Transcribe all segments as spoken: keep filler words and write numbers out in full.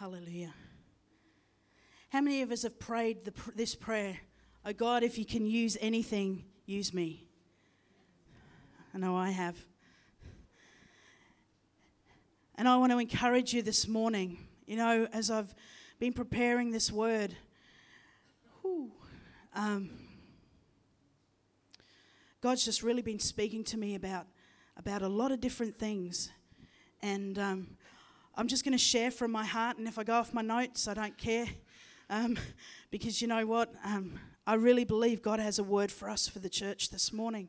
Hallelujah. How many of us have prayed the, this prayer? Oh God, if you can use anything, use me. I know I have. And I want to encourage you this morning, you know, as I've been preparing this word, whew, um, God's just really been speaking to me about, about a lot of different things. And um, I'm just going to share from my heart, and if I go off my notes, I don't care. Um, because you know what? Um, I really believe God has a word for us for the church this morning.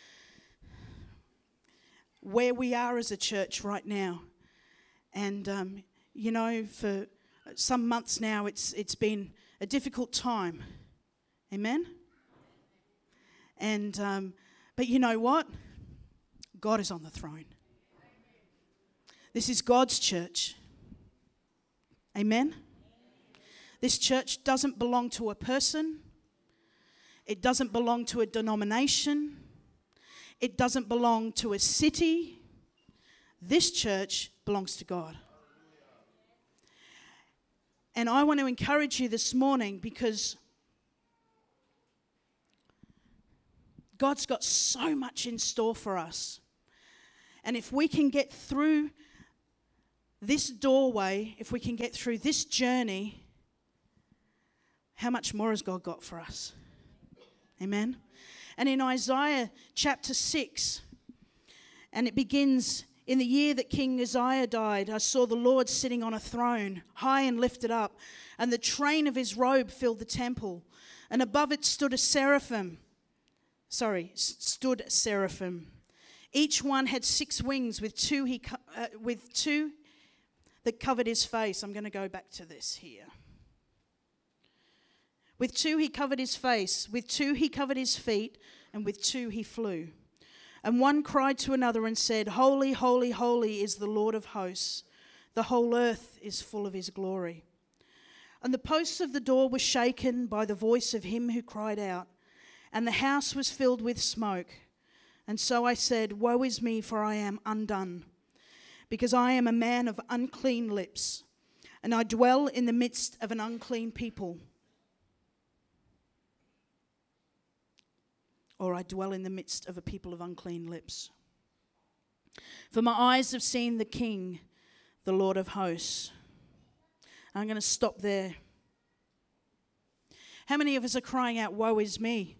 Where we are as a church right now. And, um, you know, for some months now, it's it's been a difficult time. Amen? And, um, but you know what? God is on the throne. This is God's church. Amen? This church doesn't belong to a person. It doesn't belong to a denomination. It doesn't belong to a city. This church belongs to God. And I want to encourage you this morning because God's got so much in store for us. And if we can get through this doorway, if we can get through this journey, how much more has God got for us? Amen? And in Isaiah chapter six, and it begins, in the year that King Uzziah died, I saw the Lord sitting on a throne, high and lifted up, and the train of his robe filled the temple. And above it stood a seraphim. Sorry, stood seraphim. Each one had six wings, with two he co- uh, with two that covered his face. I'm going to go back to this here. With two he covered his face, with two he covered his feet, and with two he flew. And one cried to another and said, Holy, holy, holy is the Lord of hosts. The whole earth is full of his glory. And the posts of the door were shaken by the voice of him who cried out, and the house was filled with smoke. And so I said, Woe is me, for I am undone, because I am a man of unclean lips, and I dwell in the midst of an unclean people. Or I dwell in the midst of a people of unclean lips. For my eyes have seen the King, the Lord of hosts. I'm going to stop there. How many of us are crying out, woe is me?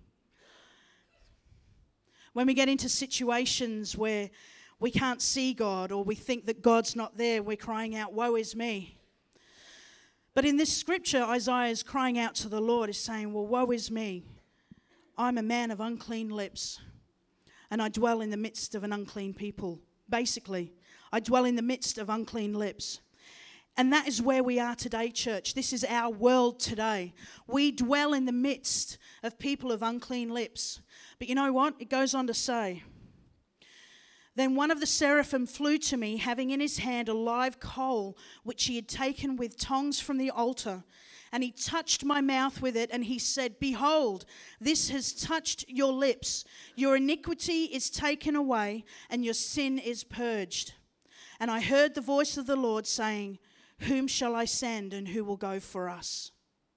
When we get into situations where we can't see God or we think that God's not there, we're crying out, woe is me. But in this scripture, Isaiah is crying out to the Lord, is saying, well, woe is me. I'm a man of unclean lips, and I dwell in the midst of an unclean people. Basically, I dwell in the midst of unclean lips. And that is where we are today, church. This is our world today. We dwell in the midst of people of unclean lips. But you know what? It goes on to say, Then one of the seraphim flew to me, having in his hand a live coal, which he had taken with tongs from the altar. And he touched my mouth with it, and he said, Behold, this has touched your lips. Your iniquity is taken away, and your sin is purged. And I heard the voice of the Lord saying, Whom shall I send, and who will go for us?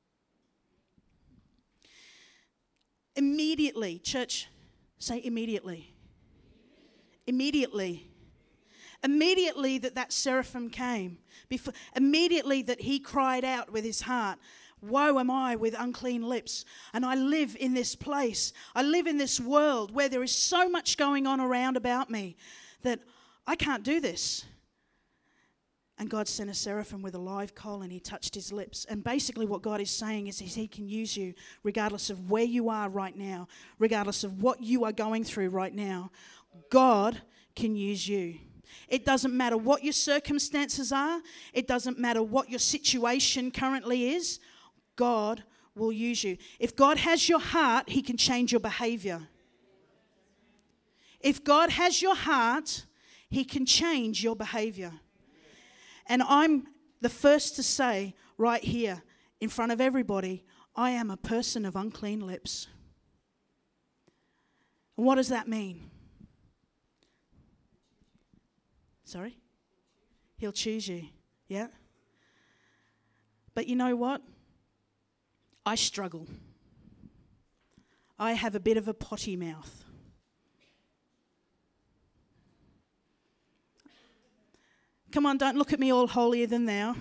Immediately, church, say immediately. Immediately. Immediately that that seraphim came, before, immediately that he cried out with his heart, Woe am I with unclean lips, and I live in this place. I live in this world where there is so much going on around about me that I can't do this. And God sent a seraphim with a live coal, and he touched his lips. And basically what God is saying is he can use you regardless of where you are right now, regardless of what you are going through right now. God can use you. It doesn't matter what your circumstances are. It doesn't matter what your situation currently is. God will use you. If God has your heart, he can change your behavior. If God has your heart, he can change your behavior. And I'm the first to say right here in front of everybody, I am a person of unclean lips. And what does that mean? Sorry? He'll choose you. Yeah? But you know what? I struggle. I have a bit of a potty mouth. Come on, don't look at me all holier than thou.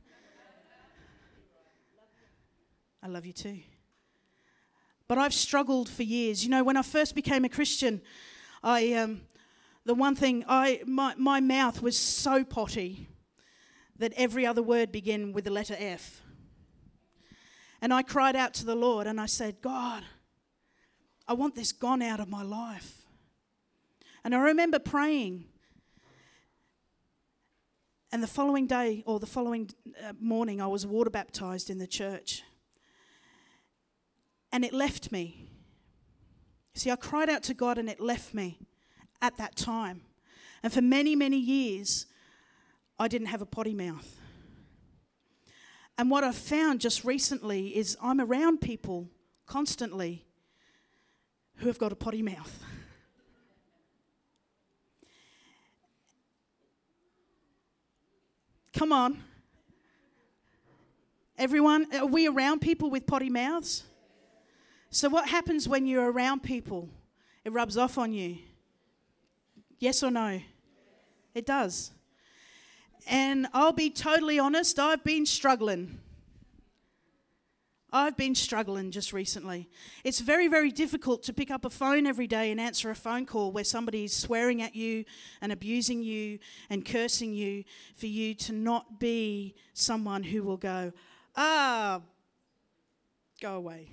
I love you too. But I've struggled for years. You know, when I first became a Christian, I um, the one thing, I my, my mouth was so potty that every other word began with the letter F. And I cried out to the Lord and I said, God, I want this gone out of my life. And I remember praying. And the following day, or the following uh, morning, I was water baptized in the church. And it left me. See, I cried out to God and it left me at that time. And for many, many years, I didn't have a potty mouth. And what I've found just recently is I'm around people constantly who have got a potty mouth. Come on. Everyone, are we around people with potty mouths? So what happens when you're around people? It rubs off on you. Yes or no? It does. And I'll be totally honest, I've been struggling. I've been struggling just recently. It's very, very difficult to pick up a phone every day and answer a phone call where somebody's swearing at you and abusing you and cursing you, for you to not be someone who will go, ah, go away.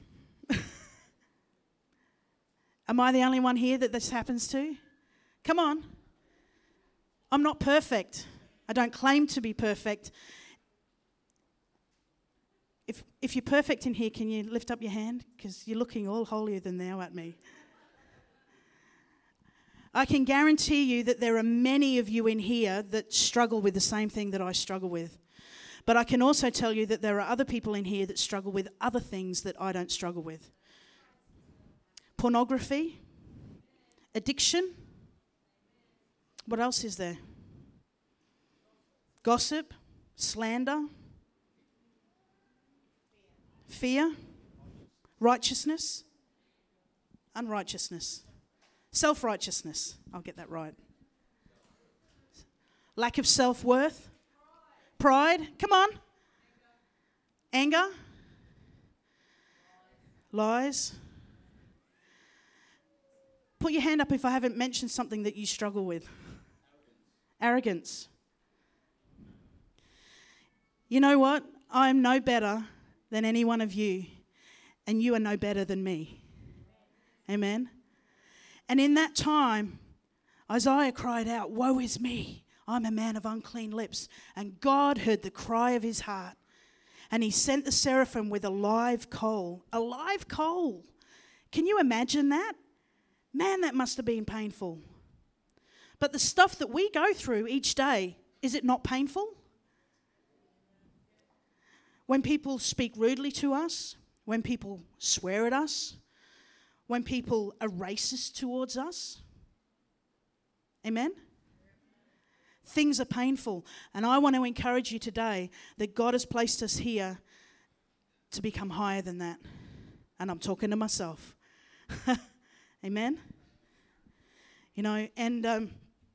Am I the only one here that this happens to? Come on. I'm not perfect. I don't claim to be perfect. If if you're perfect in here, can you lift up your hand? Because you're looking all holier than thou at me. I can guarantee you that there are many of you in here that struggle with the same thing that I struggle with. But I can also tell you that there are other people in here that struggle with other things that I don't struggle with. Pornography, addiction. What else is there? Gossip, slander, fear, righteousness, unrighteousness, self-righteousness. I'll get that right. Lack of self-worth, pride. Come on. Anger, lies. Put your hand up if I haven't mentioned something that you struggle with. Arrogance. You know what? I'm no better than any one of you, and you are no better than me. Amen? And in that time, Isaiah cried out, woe is me, I'm a man of unclean lips. And God heard the cry of his heart, and he sent the seraphim with a live coal. A live coal. Can you imagine that? Man, that must have been painful. But the stuff that we go through each day, is it not painful? When people speak rudely to us, when people swear at us, when people are racist towards us. Amen? Things are painful. And I want to encourage you today that God has placed us here to become higher than that. And I'm talking to myself. Amen? You know, and um,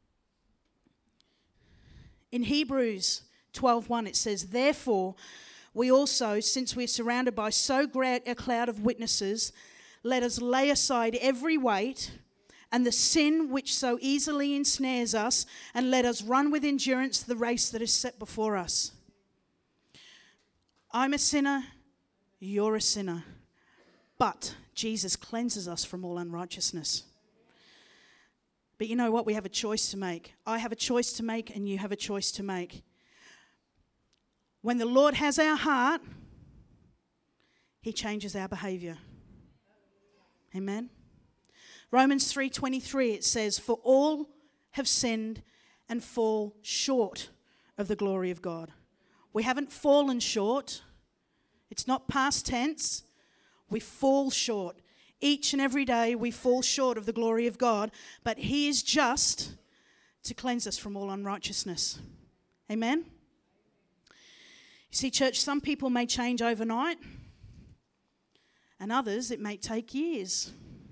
in Hebrews twelve one it says, therefore, we also, since we're surrounded by so great a cloud of witnesses, let us lay aside every weight and the sin which so easily ensnares us, and let us run with endurance the race that is set before us. I'm a sinner, you're a sinner, but Jesus cleanses us from all unrighteousness. But you know what? We have a choice to make. I have a choice to make, and you have a choice to make. When the Lord has our heart, he changes our behavior. Amen. Romans three twenty-three, it says, for all have sinned and fall short of the glory of God. We haven't fallen short. It's not past tense. We fall short. Each and every day we fall short of the glory of God, but he is just to cleanse us from all unrighteousness. Amen? You see, church, some people may change overnight, and others it may take years.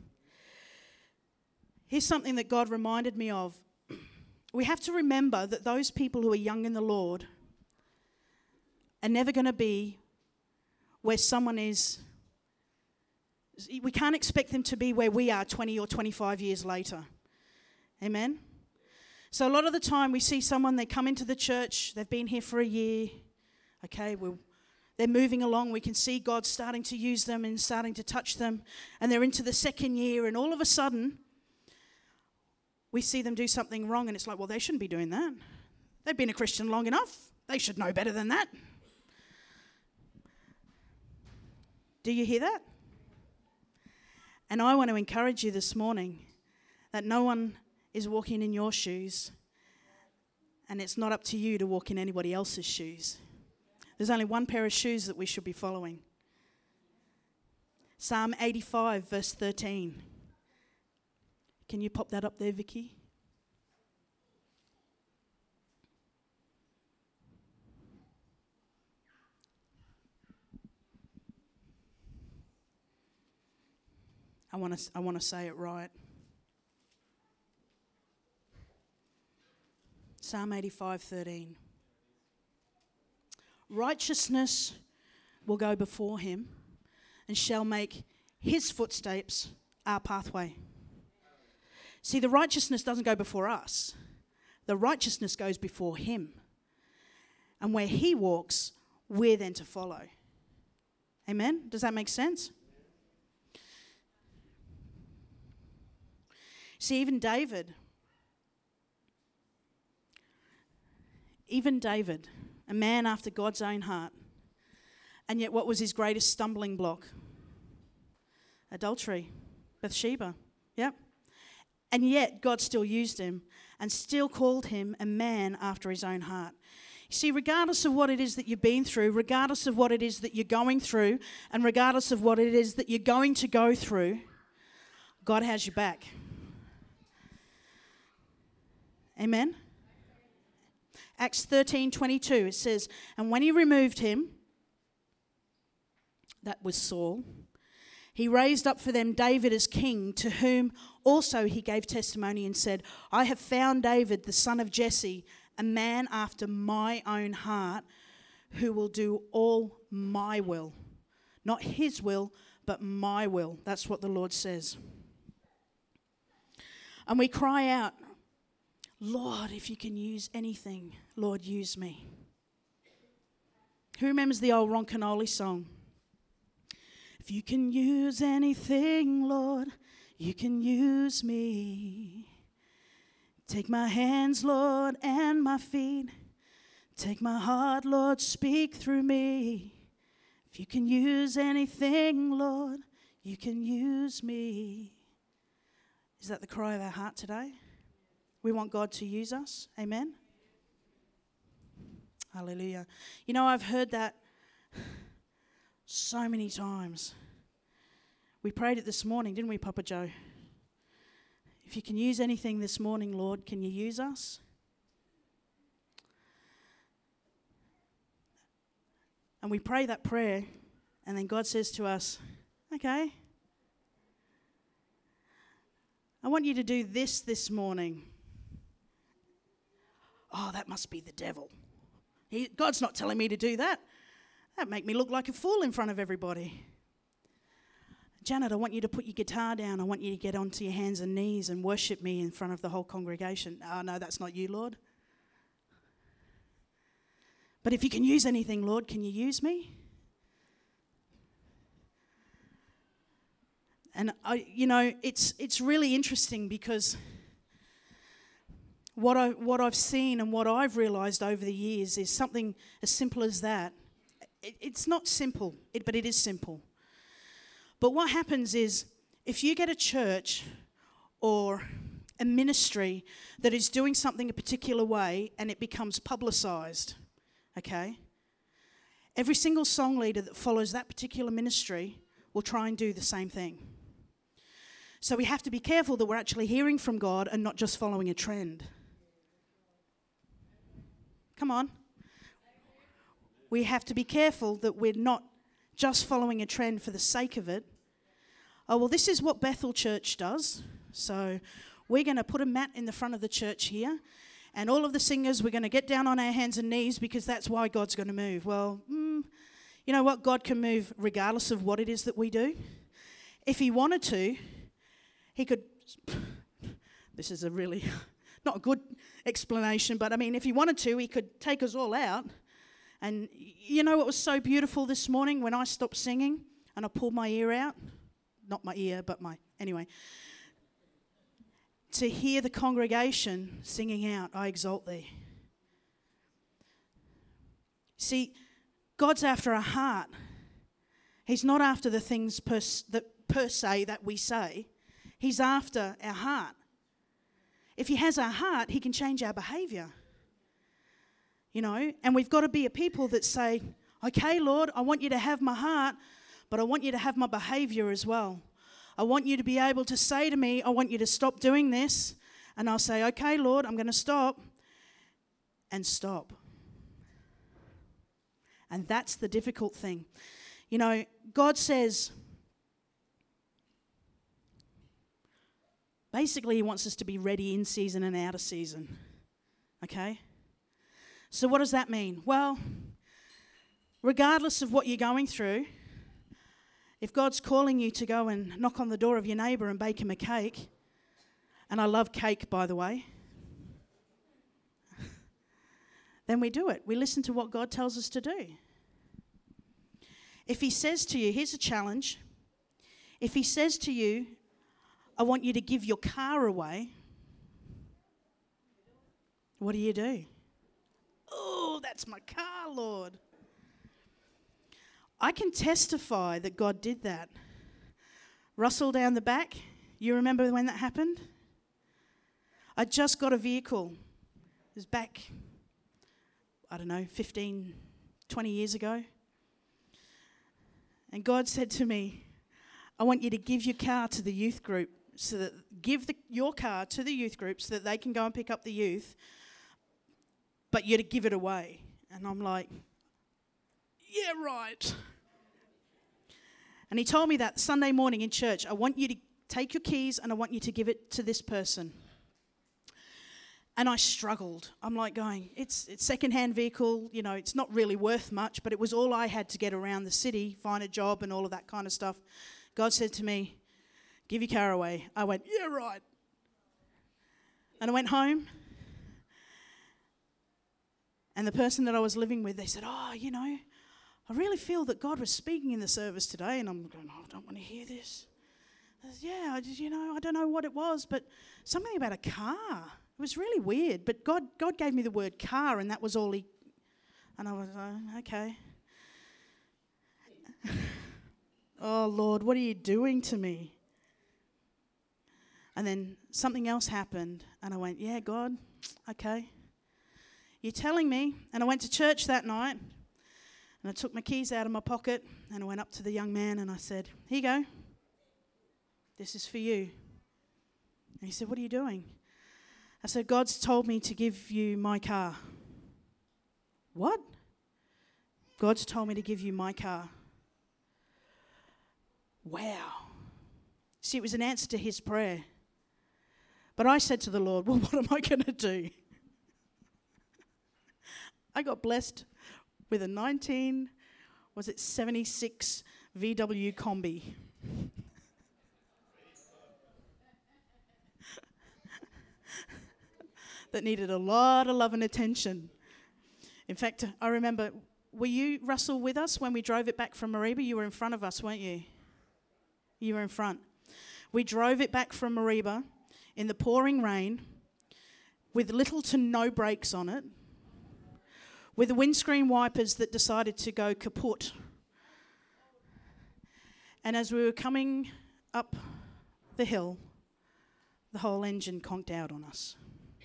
Here's something that God reminded me of. We have to remember that those people who are young in the Lord are never going to be where someone is. We can't expect them to be where we are twenty or twenty-five years later. Amen? So a lot of the time we see someone, they come into the church, they've been here for a year, okay, well, they're moving along, we can see God starting to use them and starting to touch them, and they're into the second year, and all of a sudden, we see them do something wrong, and it's like, well, they shouldn't be doing that. They've been a Christian long enough. They should know better than that. Do you hear that? And I want to encourage you this morning that no one is walking in your shoes, and it's not up to you to walk in anybody else's shoes. There's only one pair of shoes that we should be following. Psalm eighty-five, verse thirteen. Can you pop that up there, Vicky? I want to I want to say it right. Psalm eighty-five, thirteen. Righteousness will go before him and shall make his footsteps our pathway. See, the righteousness doesn't go before us. The righteousness goes before him. And where he walks, we're then to follow. Amen? Does that make sense? See, even David, even David, a man after God's own heart, and yet what was his greatest stumbling block? Adultery, Bathsheba, yep. And yet God still used him and still called him a man after his own heart. You see, regardless of what it is that you've been through, regardless of what it is that you're going through, and regardless of what it is that you're going to go through, God has your back. Amen? Acts thirteen twenty-two, it says, and when he removed him, that was Saul, he raised up for them David as king, to whom also he gave testimony and said, I have found David, the son of Jesse, a man after my own heart, who will do all my will. Not his will, but my will. That's what the Lord says. And we cry out, Lord, if you can use anything, Lord, use me. Who remembers the old Ron Canoli song? If you can use anything, Lord, you can use me. Take my hands, Lord, and my feet. Take my heart, Lord, speak through me. If you can use anything, Lord, you can use me. Is that the cry of our heart today? We want God to use us. Amen? Hallelujah. You know, I've heard that so many times. We prayed it this morning, didn't we, Papa Joe? If you can use anything this morning, Lord, can you use us? And we pray that prayer, and then God says to us, okay, I want you to do this this morning. Oh, that must be the devil. He, God's not telling me to do that. That'd make me look like a fool in front of everybody. Janet, I want you to put your guitar down. I want you to get onto your hands and knees and worship me in front of the whole congregation. Oh, no, that's not you, Lord. But if you can use anything, Lord, can you use me? And, I, you know, it's it's really interesting because what, I, what I've seen and what I've realised over the years is something as simple as that. It, it's not simple, it, but it is simple. But what happens is if you get a church or a ministry that is doing something a particular way and it becomes publicised, okay, every single song leader that follows that particular ministry will try and do the same thing. So we have to be careful that we're actually hearing from God and not just following a trend. Come on. we have to be careful that we're not just following a trend for the sake of it. Oh, well, this is what Bethel Church does. So we're going to put a mat in the front of the church here, and all of the singers, we're going to get down on our hands and knees because that's why God's going to move. Well, mm, you know what? God can move regardless of what it is that we do. If he wanted to, he could... This is a really... not a good explanation, but I mean, if he wanted to, he could take us all out. And you know what was so beautiful this morning when I stopped singing and I pulled my ear out? Not my ear, but my... Anyway. To hear the congregation singing out, I exalt thee. See, God's after our heart. He's not after the things per, that, per se that we say. He's after our heart. If he has our heart, he can change our behaviour. You know, and we've got to be a people that say, okay, Lord, I want you to have my heart, but I want you to have my behaviour as well. I want you to be able to say to me, I want you to stop doing this. And I'll say, okay, Lord, I'm going to stop. And stop. And that's the difficult thing. You know, God says, basically he wants us to be ready in season and out of season. Okay? So what does that mean? Well, regardless of what you're going through, if God's calling you to go and knock on the door of your neighbour and bake him a cake, and I love cake, by the way, then we do it. We listen to what God tells us to do. If he says to you, here's a challenge. If he says to you, I want you to give your car away, what do you do? Oh, that's my car, Lord. I can testify that God did that. Russell down the back, you remember when that happened? I just got a vehicle. It was back, I don't know, fifteen, twenty years ago. And God said to me, I want you to give your car to the youth group, so that give the, your car to the youth group so that they can go and pick up the youth, but you're to give it away. And I'm like, yeah, right. And he told me that Sunday morning in church, I want you to take your keys and I want you to give it to this person. And I struggled. I'm like going, it's it's second-hand vehicle, you know, it's not really worth much, but it was all I had to get around the city, find a job and all of that kind of stuff. God said to me, give your car away. I went, yeah, right. And I went home. And the person that I was living with, they said, oh, you know, I really feel that God was speaking in the service today. And I'm going, oh, I don't want to hear this. I said, yeah, I just, you know, I don't know what it was, but something about a car. It was really weird. But God God gave me the word car, and that was all he... And I was like, okay. Oh, Lord, what are you doing to me? And then something else happened, and I went, yeah, God, okay. You're telling me. And I went to church that night, and I took my keys out of my pocket, and I went up to the young man, and I said, here you go. This is for you. And he said, what are you doing? I said, God's told me to give you my car. What? God's told me to give you my car. Wow. See, it was an answer to his prayer. But I said to the Lord, well, what am I going to do? I got blessed with a nineteen, was it seventy-six V W Combi. That needed a lot of love and attention. In fact, I remember, were you, Russell, with us when we drove it back from Mariba? You were in front of us, weren't you? You were in front. We drove it back from Mariba in the pouring rain with little to no brakes on it, with the windscreen wipers that decided to go kaput. And as we were coming up the hill, the whole engine conked out on us.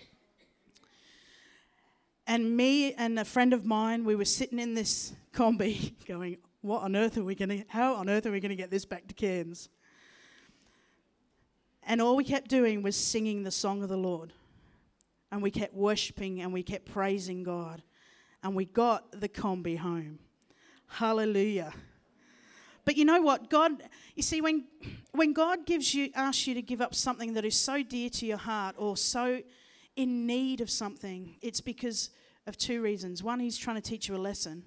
And me and a friend of mine, we were sitting in this Combi going, what on earth are we going to, how on earth are we going to get this back to Cairns? And all we kept doing was singing the song of the Lord. And we kept worshipping and we kept praising God. and we got the combi home. Hallelujah. But you know what? God, you see, when when God gives you, asks you to give up something that is so dear to your heart or so in need of something, it's because of two reasons. One, he's trying to teach you a lesson.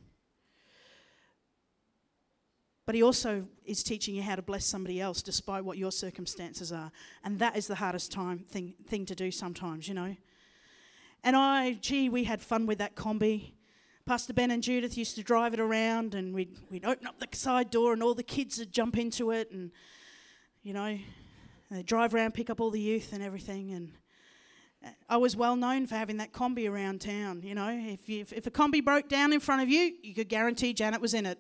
But he also is teaching you how to bless somebody else despite what your circumstances are. And that is the hardest time thing thing to do sometimes, you know. And I, gee, we had fun with that combi. Pastor Ben and Judith used to drive it around, and we'd, we'd open up the side door and all the kids would jump into it, and, you know, they'd drive around, pick up all the youth and everything. And I was well known for having that combi around town, you know. If, you, if, if a combi broke down in front of you, you could guarantee Janet was in it.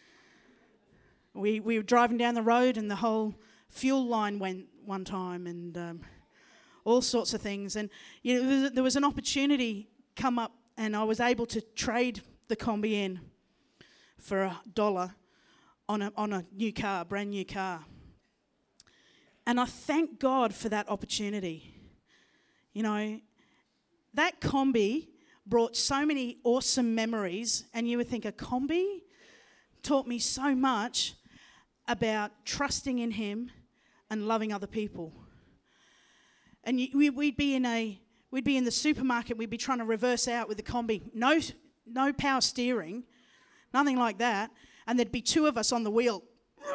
We we were driving down the road and the whole fuel line went one time, and um, all sorts of things. And you know, there was an opportunity come up, and I was able to trade the combi in for a dollar on a on a new car, brand new car. And I thank God for that opportunity. You know, that combi brought so many awesome memories, and you would think a combi taught me so much about trusting in him and loving other people. And you, we, we'd be in a we'd be in the supermarket, we'd be trying to reverse out with the combi, no no power steering, nothing like that, and there'd be two of us on the wheel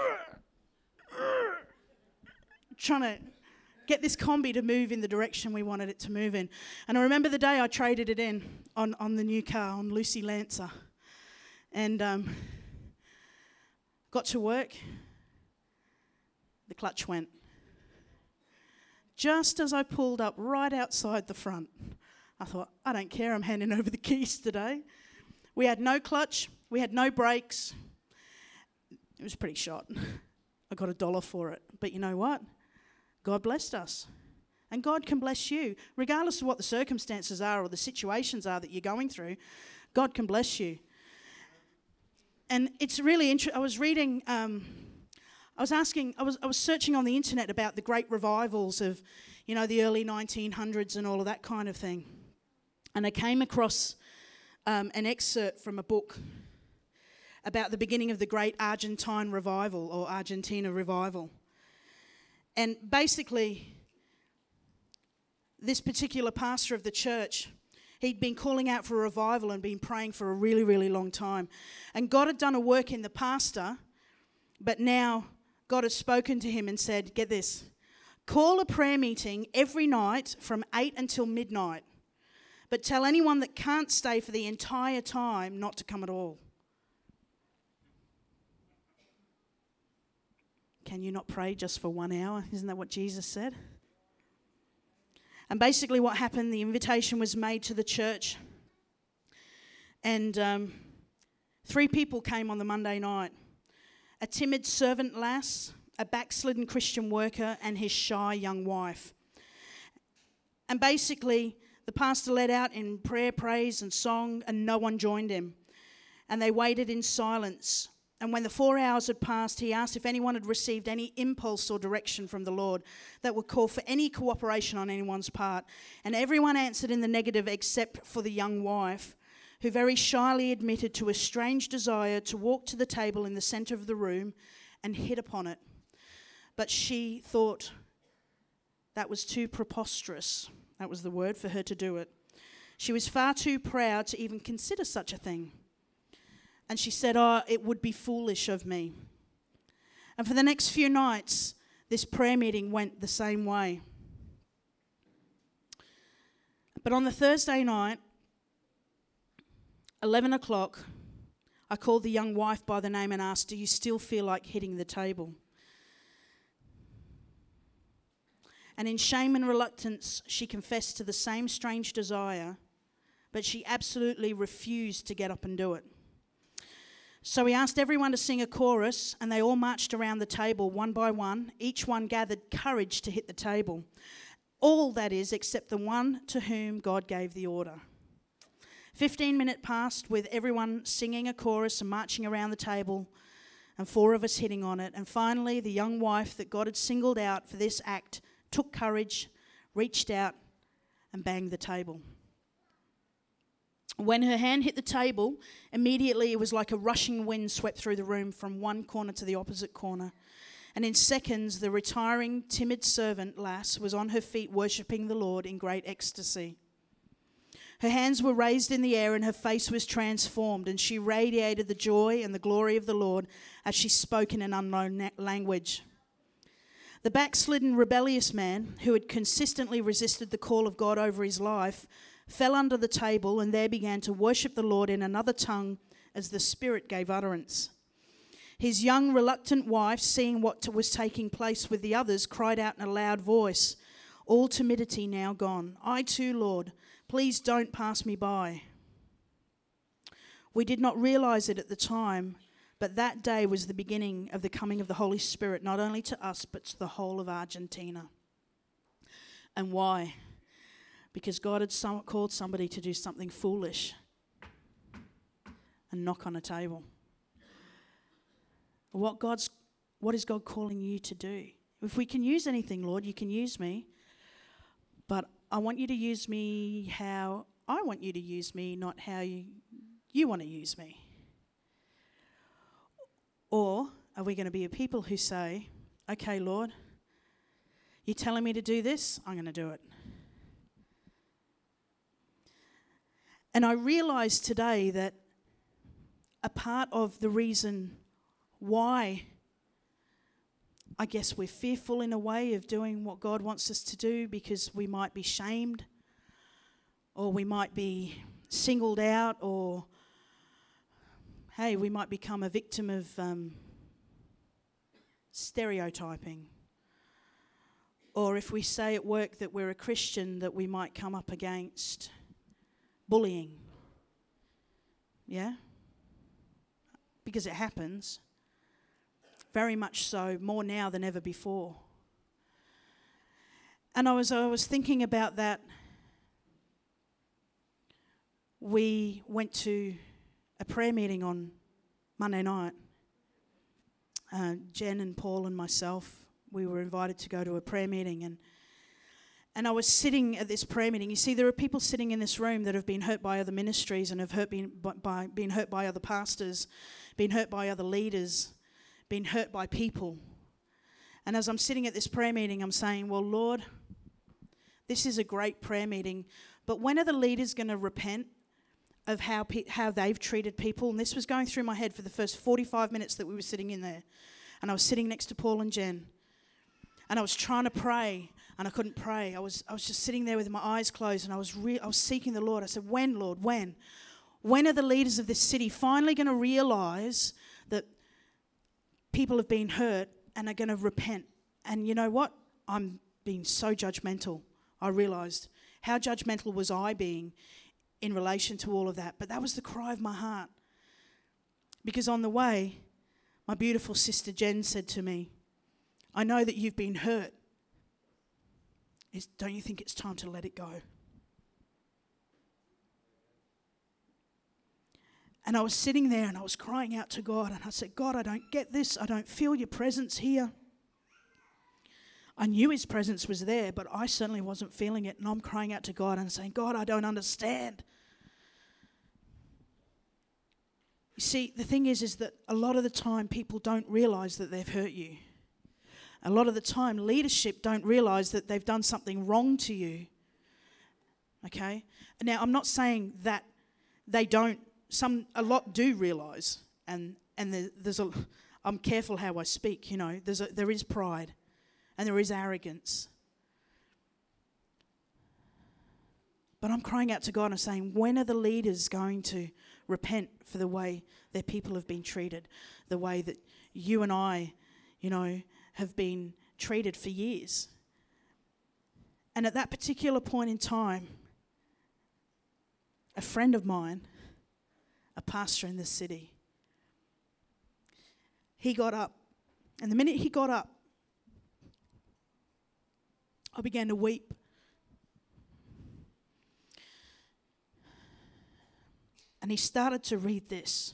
trying to get this combi to move in the direction we wanted it to move in. And I remember the day I traded it in on, on the new car, on Lucy Lancer, and um got to work, the clutch went. Just as I pulled up right outside the front, I thought, I don't care, I'm handing over the keys today. We had no clutch, we had no brakes. It was pretty shot. I got a dollar for it. But you know what? God blessed us. And God can bless you. Regardless of what the circumstances are or the situations are that you're going through, God can bless you. And it's really interesting. I was reading, um, I was asking, I was I was searching on the internet about the great revivals of, you know, the early nineteen hundreds and all of that kind of thing. And I came across um, an excerpt from a book about the beginning of the great Argentine revival or Argentina revival. And basically, this particular pastor of the church, he'd been calling out for a revival and been praying for a really, really long time. And God had done a work in the pastor, but now God had spoken to him and said, get this, call a prayer meeting every night from eight until midnight, but tell anyone that can't stay for the entire time not to come at all. Can you not pray just for one hour? Isn't that what Jesus said? And basically what happened, the invitation was made to the church. And um, three people came on the Monday night. A timid servant lass, a backslidden Christian worker, and his shy young wife. And basically, the pastor led out in prayer, praise, and song, and no one joined him. And they waited in silence. And when the four hours had passed, he asked if anyone had received any impulse or direction from the Lord that would call for any cooperation on anyone's part. And everyone answered in the negative except for the young wife, who very shyly admitted to a strange desire to walk to the table in the center of the room and hit upon it. But she thought that was too preposterous. That was the word for her to do it. She was far too proud to even consider such a thing. And she said, oh, it would be foolish of me. And for the next few nights, this prayer meeting went the same way. But on the Thursday night, eleven o'clock, I called the young wife by the name and asked, do you still feel like hitting the table? And in shame and reluctance, she confessed to the same strange desire, but she absolutely refused to get up and do it. So we asked everyone to sing a chorus, and they all marched around the table one by one. Each one gathered courage to hit the table. All, that is, except the one to whom God gave the order. Fifteen minutes passed with everyone singing a chorus and marching around the table, and four of us hitting on it. And finally, the young wife that God had singled out for this act took courage, reached out, and banged the table. When her hand hit the table, immediately it was like a rushing wind swept through the room from one corner to the opposite corner. And in seconds, the retiring, timid servant lass was on her feet worshipping the Lord in great ecstasy. Her hands were raised in the air and her face was transformed, and she radiated the joy and the glory of the Lord as she spoke in an unknown language. The backslidden, rebellious man, who had consistently resisted the call of God over his life, fell under the table and there began to worship the Lord in another tongue as the Spirit gave utterance. His young, reluctant wife, seeing what was taking place with the others, cried out in a loud voice, all timidity now gone, "I too, Lord, please don't pass me by." We did not realize it at the time, but that day was the beginning of the coming of the Holy Spirit, not only to us, but to the whole of Argentina. And why? Because God had some, called somebody to do something foolish and knock on a table. What God's, what is God calling you to do? If we can use anything, Lord, you can use me, but I want you to use me how I want you to use me, not how you, you want to use me. Or are we going to be a people who say, okay, Lord, you're telling me to do this, I'm going to do it. And I realise today that a part of the reason why I guess we're fearful in a way of doing what God wants us to do, because we might be shamed or we might be singled out, or hey, we might become a victim of um, stereotyping. Or if we say at work that we're a Christian, that we might come up against bullying. Yeah? Because it happens. Very much so, more now than ever before. And I was I was thinking about that. We went to a prayer meeting on Monday night. Uh, Jen and Paul and myself, we were invited to go to a prayer meeting, and and I was sitting at this prayer meeting. You see, there are people sitting in this room that have been hurt by other ministries and have hurt been by been hurt by other pastors, been hurt by other leaders, been hurt by people. And as I'm sitting at this prayer meeting, I'm saying, well, Lord, this is a great prayer meeting, but when are the leaders going to repent of how pe- how they've treated people? And this was going through my head for the first forty-five minutes that we were sitting in there. And I was sitting next to Paul and Jen. And I was trying to pray, and I couldn't pray. I was I was just sitting there with my eyes closed, and I was re- I was seeking the Lord. I said, when, Lord, when? When are the leaders of this city finally going to realise that people have been hurt and are going to repent? And you know what? I'm being so judgmental. I realised how judgmental was I being in relation to all of that. But that was the cry of my heart. Because on the way, my beautiful sister Jen said to me, I know that you've been hurt. Is, don't you think it's time to let it go? And I was sitting there and I was crying out to God, and I said, God, I don't get this. I don't feel your presence here. I knew his presence was there, but I certainly wasn't feeling it. And I'm crying out to God and saying, God, I don't understand. You see, the thing is, is that a lot of the time people don't realise that they've hurt you. A lot of the time leadership don't realise that they've done something wrong to you. Okay? Now, I'm not saying that they don't. Some, a lot do realise, and and there, there's a. I'm careful how I speak. You know, there's a, there is pride, and there is arrogance. But I'm crying out to God and saying, when are the leaders going to repent for the way their people have been treated, the way that you and I, you know, have been treated for years? And at that particular point in time, a friend of mine, a pastor in this city, he got up. And the minute he got up, I began to weep. And he started to read this.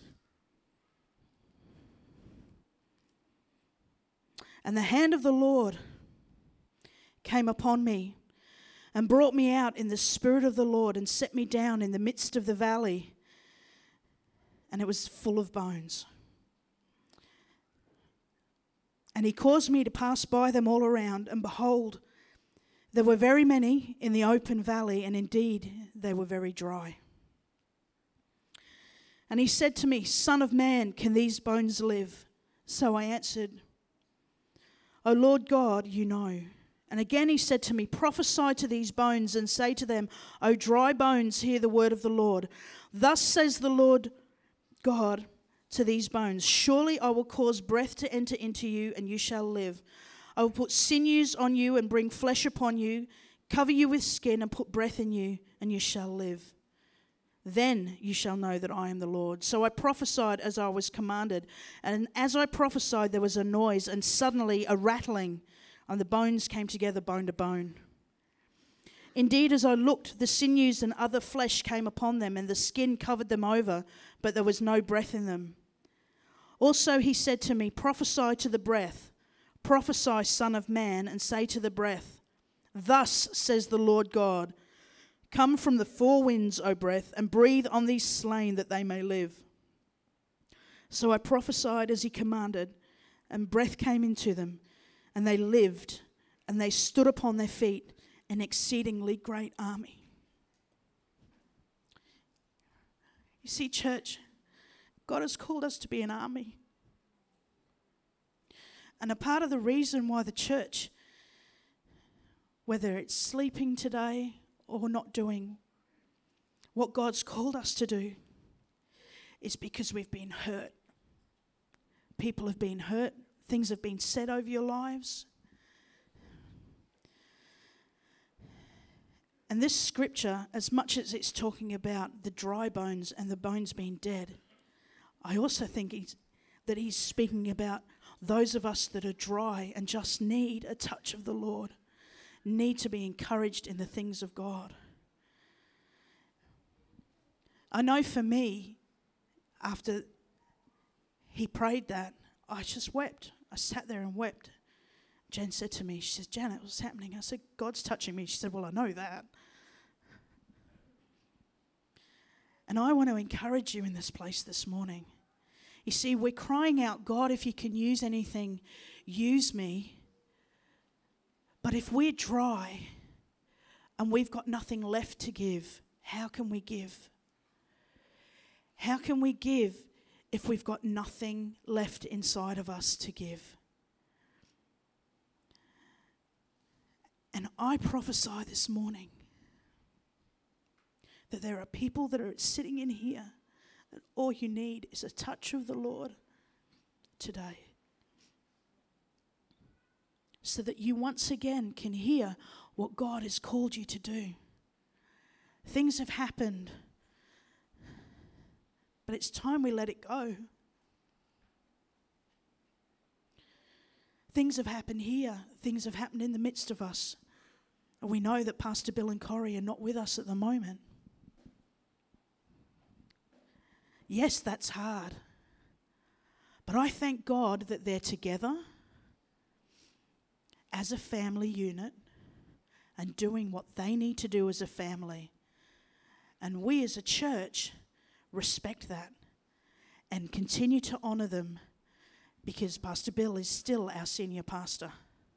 And the hand of the Lord came upon me, and brought me out in the Spirit of the Lord and set me down in the midst of the valley, and it was full of bones. And he caused me to pass by them all around, and behold, there were very many in the open valley, and indeed they were very dry. And he said to me, Son of man, can these bones live? So I answered, O Lord God, you know. And again he said to me, Prophesy to these bones and say to them, O dry bones, hear the word of the Lord. Thus says the Lord God to these bones, Surely I will cause breath to enter into you, and you shall live. I will put sinews on you and bring flesh upon you, cover you with skin and put breath in you, and you shall live. Then you shall know that I am the Lord. So I prophesied as I was commanded, and as I prophesied there was a noise, and suddenly a rattling, and the bones came together bone to bone. Indeed, as I looked, the sinews and other flesh came upon them, and the skin covered them over, but there was no breath in them. Also he said to me, Prophesy to the breath, prophesy, Son of man, and say to the breath, Thus says the Lord God, Come from the four winds, O breath, and breathe on these slain that they may live. So I prophesied as he commanded, and breath came into them, and they lived, and they stood upon their feet, an exceedingly great army. You see, church, God has called us to be an army. And a part of the reason why the church, whether it's sleeping today or not doing what God's called us to do, is because we've been hurt. People have been hurt. Things have been said over your lives. And this scripture, as much as it's talking about the dry bones and the bones being dead, I also think he's, that he's speaking about those of us that are dry and just need a touch of the Lord, need to be encouraged in the things of God. I know for me, after he prayed that, I just wept. I sat there and wept. Jen said to me, she says, Janet, what's happening? I said, God's touching me. She said, well, I know that. And I want to encourage you in this place this morning. You see, we're crying out, God, if you can use anything, use me. But if we're dry and we've got nothing left to give, how can we give? How can we give if we've got nothing left inside of us to give? And I prophesy this morning that there are people that are sitting in here and all you need is a touch of the Lord today, so that you once again can hear what God has called you to do. Things have happened, but it's time we let it go. Things have happened here. Things have happened in the midst of us. And we know that Pastor Bill and Corrie are not with us at the moment. Yes, that's hard. But I thank God that they're together as a family unit and doing what they need to do as a family. And we as a church respect that and continue to honour them, because Pastor Bill is still our senior pastor.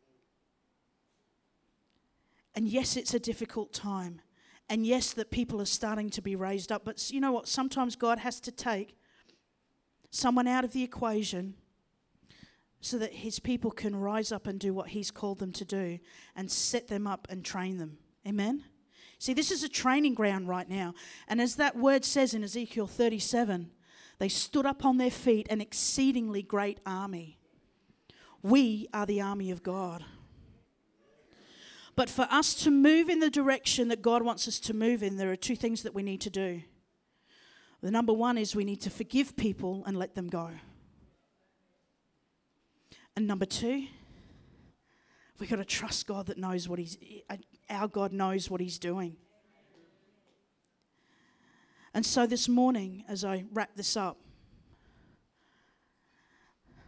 And yes, it's a difficult time. And yes, that people are starting to be raised up. But you know what? Sometimes God has to take someone out of the equation so that his people can rise up and do what he's called them to do and set them up and train them. Amen? See, this is a training ground right now. And as that word says in Ezekiel thirty-seven, they stood up on their feet, an exceedingly great army. We are the army of God. But for us to move in the direction that God wants us to move in, there are two things that we need to do. The number one is we need to forgive people and let them go. And number two, we've got to trust God that knows what he's, our God knows what he's doing. And so this morning, as I wrap this up,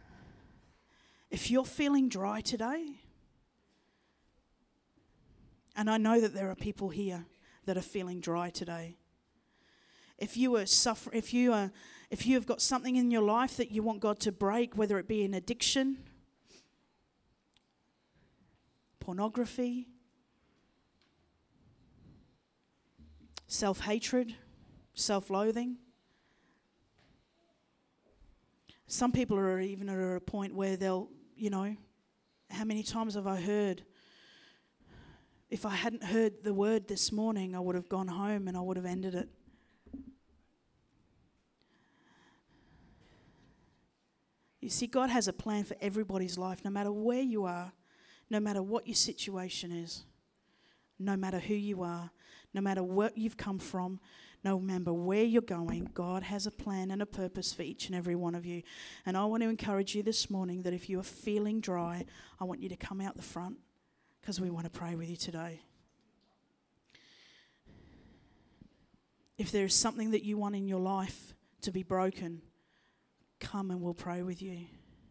if you're feeling dry today, And I know that there are people here that are feeling dry today. If you are suffer, if you are, if you have got something in your life that you want God to break, whether it be an addiction, pornography, self-hatred, self-loathing. Some people are even at a point where they'll, you know, how many times have I heard, if I hadn't heard the word this morning, I would have gone home and I would have ended it. You see, God has a plan for everybody's life, no matter where you are, no matter what your situation is, no matter who you are, no matter what you've come from, no matter where you're going, God has a plan and a purpose for each and every one of you. And I want to encourage you this morning that if you are feeling dry, I want you to come out the front because we want to pray with you today. If there is something that you want in your life to be broken, come and we'll pray with you.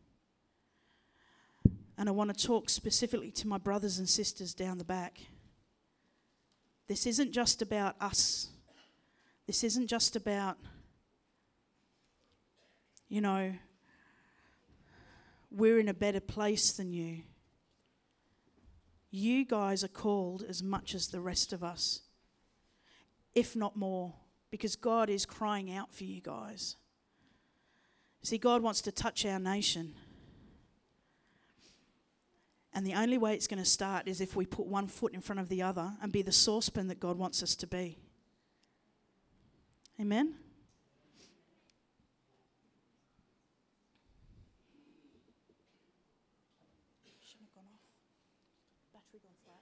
And I want to talk specifically to my brothers and sisters down the back. This isn't just about us. This isn't just about, you know, we're in a better place than you. You guys are called as much as the rest of us, if not more, because God is crying out for you guys. See, God wants to touch our nation. And the only way it's going to start is if we put one foot in front of the other and be the saucepan that God wants us to be. Amen? Shouldn't have gone off. Battery gone flat.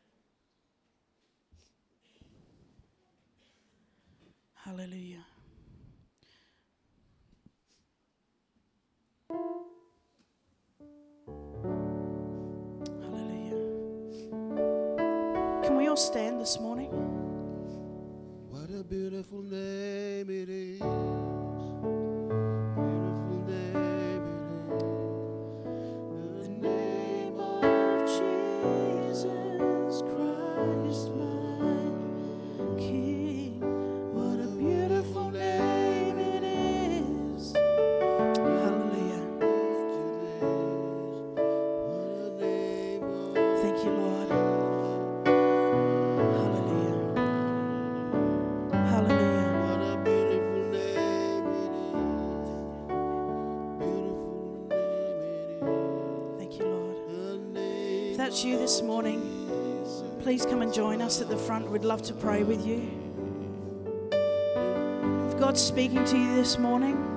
Hallelujah. Stand this morning. What a beautiful name it is. Beautiful name it is. The name of Jesus Christ, my King. What a beautiful name it is. Hallelujah. Thank you, Lord. That's you this morning, please come and join us at the front. We'd love to pray with you. If God's speaking to you this morning,